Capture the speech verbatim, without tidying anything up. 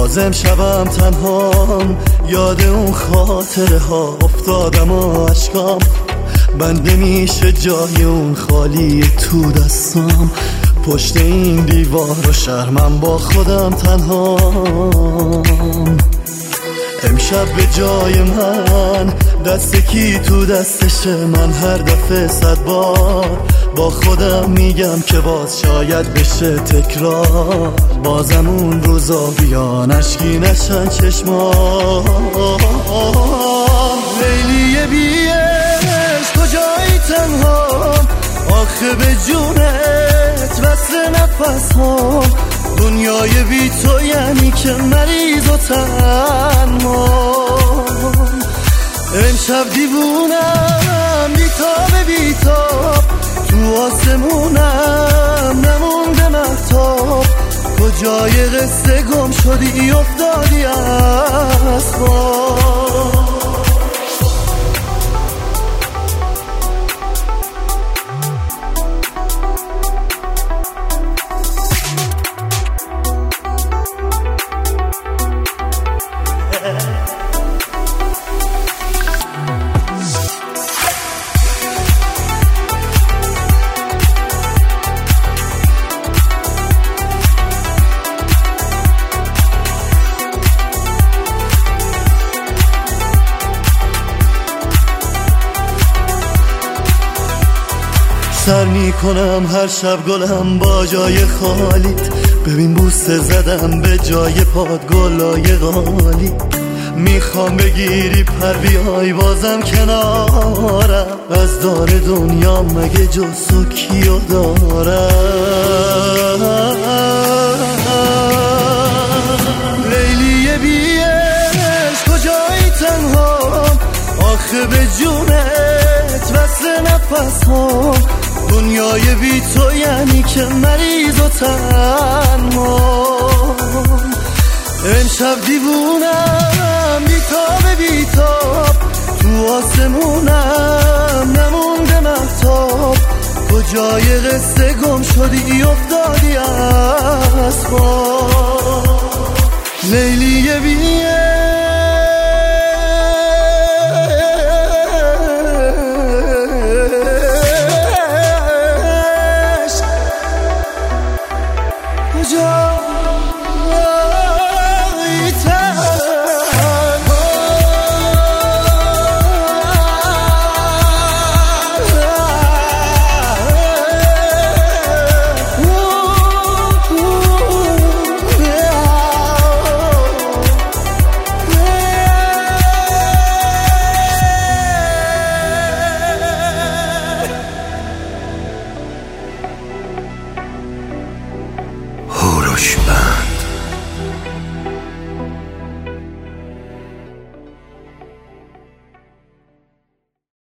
بازم شبم تنهام، یاد اون خاطره ها افتادم و عشقام بنده میشه جای اون خالی تو دستام. پشت این دیوار و شرمم با خودم تنهام. امشب به جای من دست کی تو دستشه، من هر دفعه صد بار با خودم میگم که باز شاید بشه تکرار. بازم اون روزا بیان اشکی نشن چشمام. لیلی بیش کجایی تنهام، آخه به جونت وصل نفس ها. دنیای بی تو یعنی که مریض و تنهام. امشب دیوونم بیتاب بیتاب، تو آسمونم نمونده مهتاب. کجای قصه گم شدی افتادی از خواب. سر می کنم هر شب گلم با جای خالیت. ببین بوسه زدم به جای پاد گلای غالی. میخوام بگیری پر بیای بازم کنارم، از دار دنیا مگه جز تو کیو دارم. لیلی بیش کجایی تنهام، آخه به جونت وصل نفس ها. دنیای بی تو یعنی که مریض و تنهام. امشب دیوونم بیتاب بیتاب، تو آسمونم نمونده مهتاب. کجای قصه گم شدی افتادی از خواب. لیلی بیه هوروش.